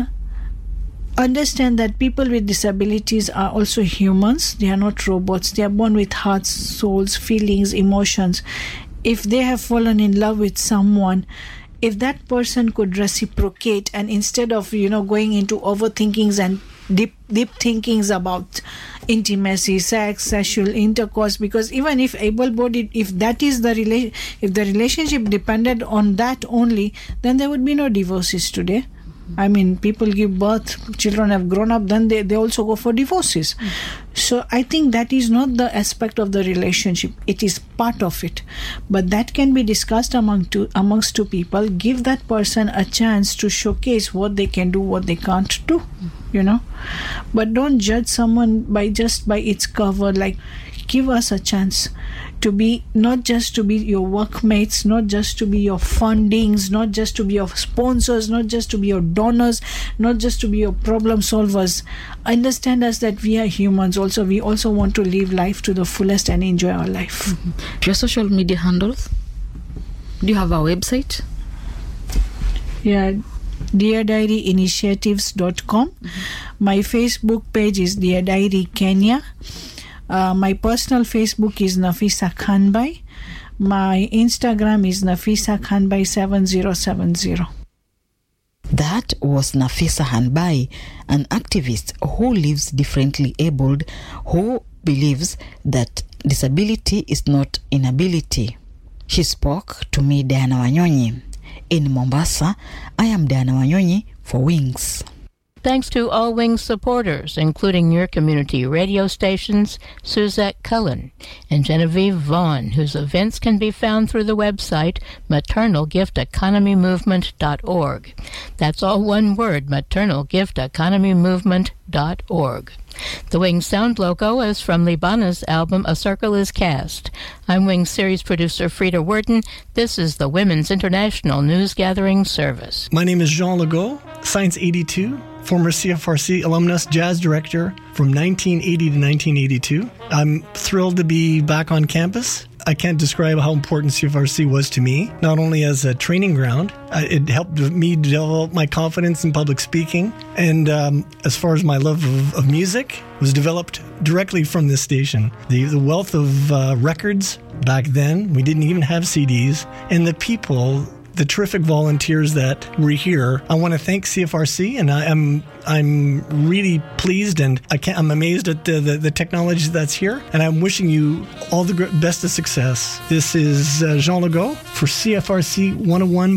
understand that people with disabilities are also humans. They are not robots. They are born with hearts, souls, feelings, emotions. If they have fallen in love with someone, if that person could reciprocate, and instead of, you know, going into overthinkings and deep deep thinkings about intimacy, sex, sexual intercourse, because even if able-bodied, if that is the rela- if the relationship depended on that only, then there would be no divorces today. I mean, people give birth, children have grown up, then they, they also go for divorces. Mm. So I think that is not the aspect of the relationship. It is part of it. But that can be discussed among two, amongst two people. Give that person a chance to showcase what they can do, what they can't do, you know. But don't judge someone by just by its cover. Like, give us a chance to be, not just to be your workmates, not just to be your fundings, not just to be your sponsors, not just to be your donors, not just to be your problem solvers. Understand us that we are humans also. We also want to live life to the fullest and enjoy our life. Mm-hmm. Your social media handles? Do you have a website? Yeah, dear diary initiatives dot com. Mm-hmm. My Facebook page is Dear Diary Kenya. Uh, my personal Facebook is Nafisa Khanbai. My Instagram is Nafisa Khanbai seven zero seven zero. That was Nafisa Khanbai, an activist who lives differently abled, who believes that disability is not inability. She spoke to me, Diana Wanyonyi. In Mombasa, I am Diana Wanyonyi for Wings. Thanks to all Wings supporters, including your community radio stations, Suzette Cullen and Genevieve Vaughn, whose events can be found through the website maternal gift economy movement dot org. That's all one word, maternal gift economy movement dot org. The Wings sound logo is from Libana's album A Circle is Cast. I'm Wings series producer Frida Worden. This is the Women's International News Gathering Service. My name is Jean Legault, Science eighty-two, former C F R C alumnus jazz director from nineteen eighty to nineteen eighty-two. I'm thrilled to be back on campus. I can't describe how important C F R C was to me, not only as a training ground. Uh, it helped me develop my confidence in public speaking. And um, as far as my love of, of music was developed directly from this station. The, the wealth of uh, records back then, we didn't even have C Ds, and the people, the terrific volunteers that were here. I want to thank C F R C, and I am I'm really pleased, and I can't, I'm amazed at the, the, the technology that's here, and I'm wishing you all the best of success. This is uh, Jean Legault for C F R C one oh one